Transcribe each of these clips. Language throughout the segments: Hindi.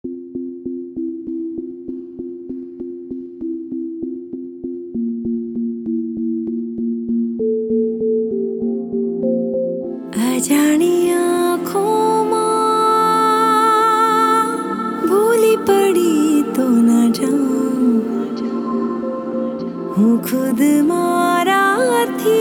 अजाणी आँखों माँ भूली पड़ी तो न जाऊं, हूँ खुद मारा थी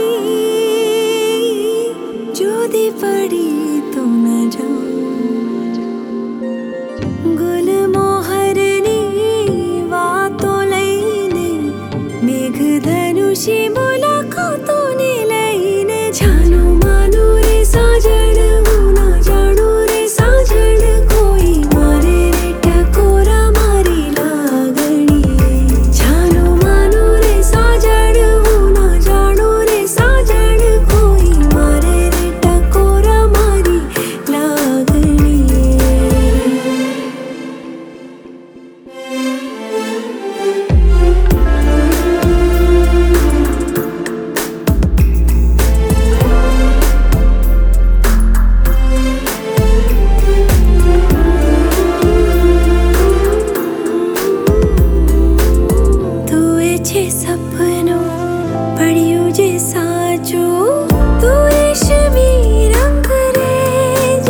जुदी पड़ी तो न जाऊं। गुल मोहरनी वातों लईने मेघ धनुषी मुलाकातों ने लईने जानो मानो रे साजन हूँ ना जानो रे साजन कोई मारे रे टकोरा मारी लागणी जानो मानो रे साजन हूँ ना जानो रे साजन कोई मारे रे टकोरा मारी लागणी। છે સપનું પડ્યું જે સાચું તું રેશમી રંગ રેજ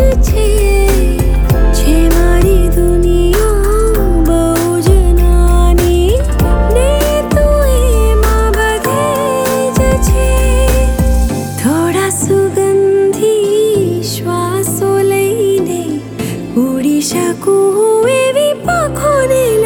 છે મારી દુનિયા બહુ જ નાની ને તું એમાં બધે જ છે। થોડા સુગંધી શ્વાસો લઈને ઉડી શકું હું એવી પાંખોને